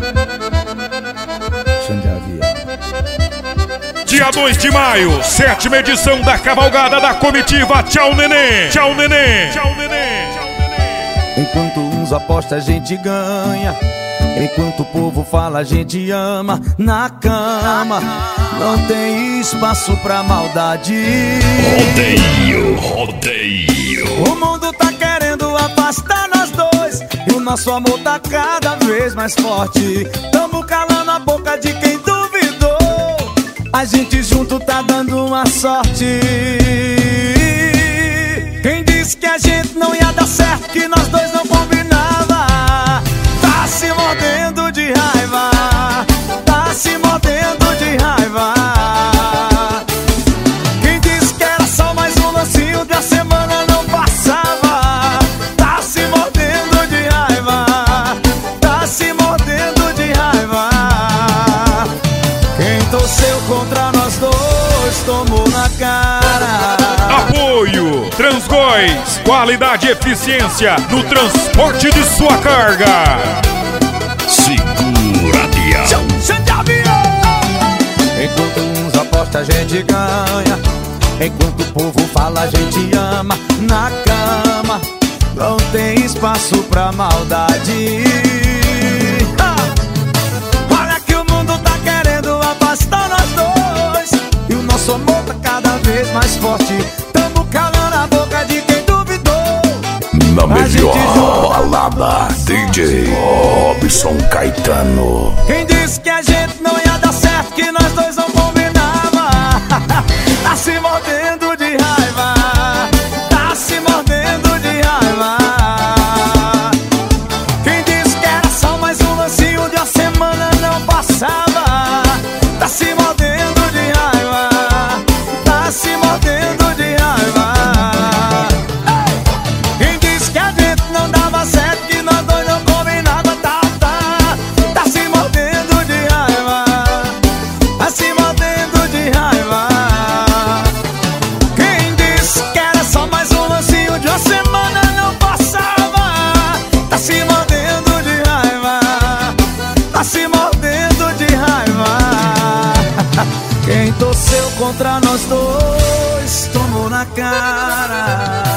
Dia 2 de maio, 7ª edição da cavalgada da comitiva Tchau Nenê. Tchau Nenê. Tchau Nenê. Enquanto uns apostam a gente ganha, enquanto o povo fala a gente ama. Na cama não tem espaço pra maldade. Rodeio, rodeio. O mundo tá querendo afastar nós dois, e o nosso amor tá cada vez mais forte. Tamo calando a boca de quem duvidou. A gente junto tá dando uma sorte. Quem disse que a gente não ia dar certo, que nós dois não combinava, tá se mordendo de raiva. Tá se mordendo de raiva. Quem disse que era só mais um lancinho de a semana não passava, tá se mordendo de raiva. Tá se mordendo de raiva. Quem torceu contra nós dois tomou na cara. Apoio Transgóis, qualidade e eficiência no transporte de sua carga. Segura de avião. Enquanto uns apostam a gente ganha, enquanto o povo fala a gente ama. Na cama não tem espaço pra maldade. Olha que o mundo tá querendo afastar nós dois, e o nosso amor tá cada vez mais forte. Tamo calando a boca de quem duvidou. Na melhor balada, DJ Robson Caetano. Quem disse que a gente não ia dar certo, que nós dois não combinava, tá se mordendo de raiva. Tá se mordendo de raiva. Quem disse que era só mais um lancinho de uma semana não passava, tá se mordendo de raiva. Tá se mordendo de raiva. Quem disse que a gente não dava certo, que nós dois não combinava, tá se mordendo de raiva. Tá se mordendo de raiva. Quem disse que era só mais um lancinho de uma semana não passava, tá se mordendo de raiva. Tá se mordendo de raiva. Quem torceu contra nós dois tomou na cara.